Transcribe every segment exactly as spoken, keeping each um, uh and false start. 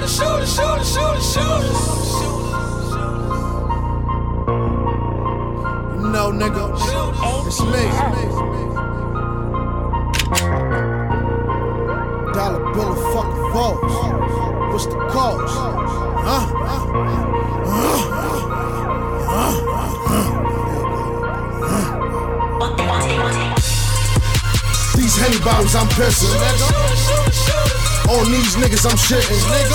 shooter, shooter, shooter, shooter, shooter. You know, nigga, it's me. Dollar bill of fucking votes. What's the cause? Huh? Huh? These Henny bottles I'm pissing. On these niggas I'm shitting.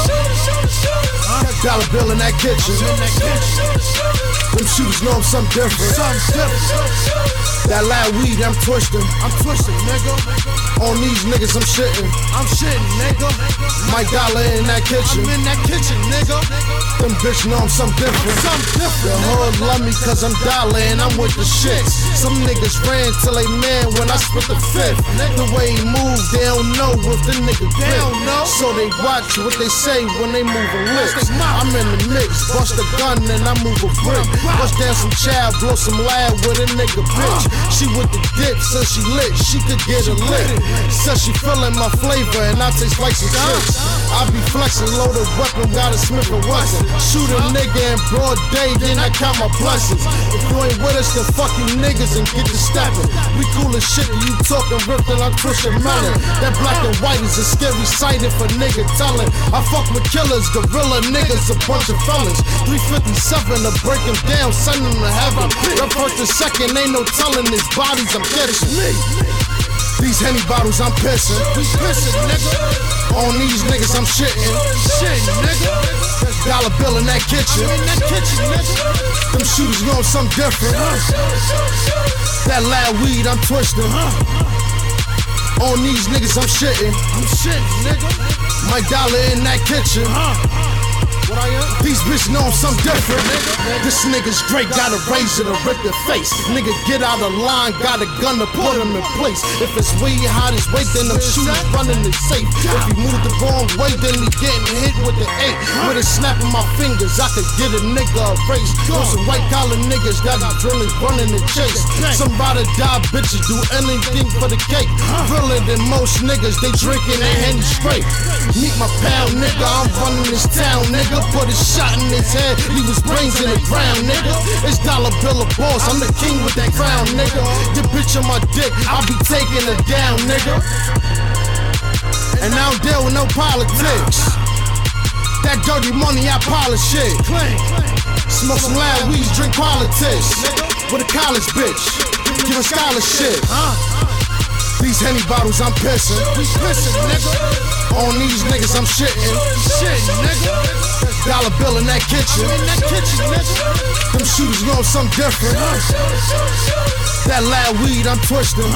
Dollar bill in that kitchen. Them shooters know I'm something different. That loud weed I'm twisting. I'm twisting, nigga. On these niggas I'm shitting. I'm shitting, nigga. My dollar in that kitchen. I'm in that kitchen, nigga. Them bitch know I'm something different. The hood love me cause I'm dollar and I'm with the shits. Some niggas ran till they man when I spit the fifth. The way he move, they don't know if the nigga grip. So they watch what they say when they moving lips. I'm in the mix, bust a gun and I move a brick. Bust down some child, blow some loud with a nigga bitch. She with the dip, says she lit, she could get a lick. Says she feeling my flavor and I taste like some chips. I be flexing, loaded weapon, got a Smith and Wesson. Shoot a nigga in broad day, then I count my blessings. If you ain't with us, then fuck you niggas and get to stepping. We cool as shit, you talking ripped and I'm twitching melon. That black and white is a scary sight if a nigga tellin'. I fuck with killers, gorilla niggas, a bunch of felons. three fifty-seven to break them down, send them to heaven. The first and second, ain't no telling his bodies, I'm dead as me. These Henny bottles I'm pissing. We pissing, nigga. On these niggas I'm shitting. Shitting, nigga. Dollar bill in that kitchen. In that kitchen, nigga. Them shooters know I'm something different. That loud weed I'm twisting. On these niggas I'm shitting. I'm shitting, nigga. My dollar in that kitchen. What I am? These bitches know I'm something different. This nigga's great, got a razor to rip your face. Nigga get out of line, got a gun to put him in place. If it's weed hot as weight, then them shooters running it safe. If he move the wrong way, then he getting hit with the eight. With a snap of my fingers, I could get a nigga erased. Those some white collar niggas got the drillers running the chase. Some ride or die bitches do anything for the cake. Realer than most niggas, they drinking and Henny straight. Meet my pal, nigga, I'm running this town, nigga. Put a shot in his head, leave his brains in the ground, nigga. It's Dollar Bill of boss, I'm the king with that crown, nigga. Your bitch on my dick, I'll be taking her down, nigga. And I don't deal with no politics. That dirty money, I polish shit. Smoke some loud weeds, drink politics. With a college bitch, give a scholarship. These Henny bottles I'm pissing. We pissing, nigga. On these niggas I'm shitting. Shitting, nigga. Dollar bill in that kitchen. In that kitchen, nigga. Them shooters know I'm something different. That loud weed I'm twisting.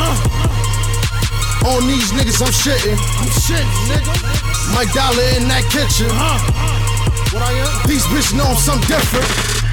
On these niggas I'm shitting. I'm shitting, nigga. My dollar in that kitchen. What I am? These bitches know I'm something different.